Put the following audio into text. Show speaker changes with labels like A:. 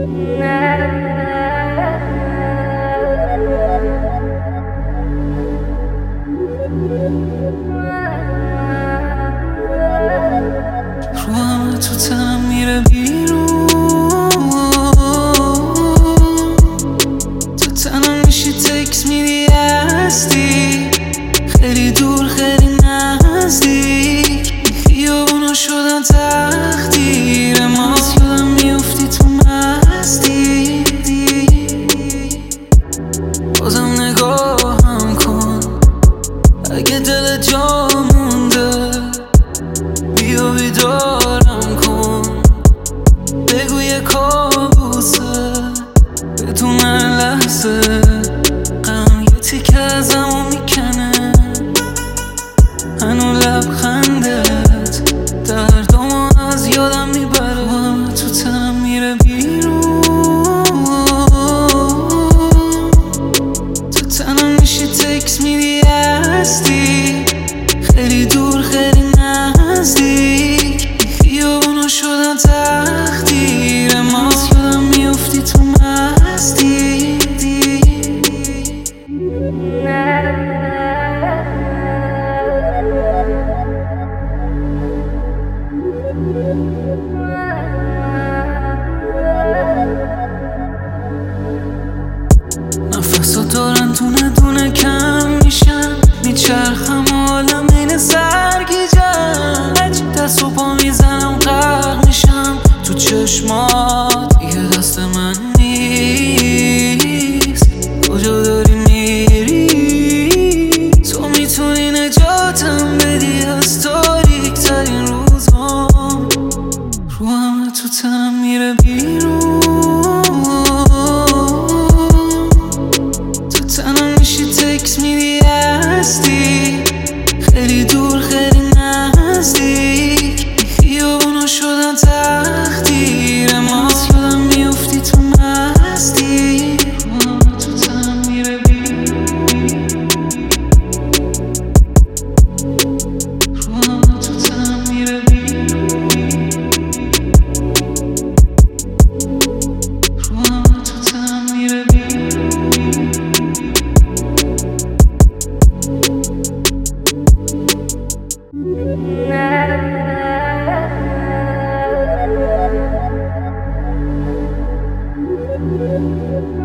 A: رو همه تو تنم میره بیرون، تو تنم میشی تکس میدی هستی، خیلی دور خیلی نزدیک، خیابونا شدن تقدیر ما، یادم میافتی تو مستی، بازم نگاهم کن اگه دل جا مونده، بیا بیدارم کن، بگو یه کابوسه، بدون هر لحظه غم یه تیکه ازمو میکنه، هنو لبخندت دردامو از یادم میبره، همه تو تنم میره بیرون، تو تنم میشی تکس میدی هستی، خیلی دور خیلی نزدیک، خیابونا شدن تقدیر ما، یادم میافتی تو مستی، نفسا دارن دونه دونه کم میشن، میچرخم حالم این سرگیجم، دست و پا میزنم غرق میشم تو چشمات، یه دست من نیست، کجا داری میری، تو میتونی نجاتم بدی از تاریک ترین روزام، رو همه تو تنم میره بیرون، تو تنم میشی تکس میدی هستی، خیلی دور خیلی نزدیک، خیابونا شدن تقدیر ما، یادم میافتی تو مستی، رو همه تو تنم میره بیرون، رو همه تو تنم میره بیرون، رو همه تو تنم میره بیرون.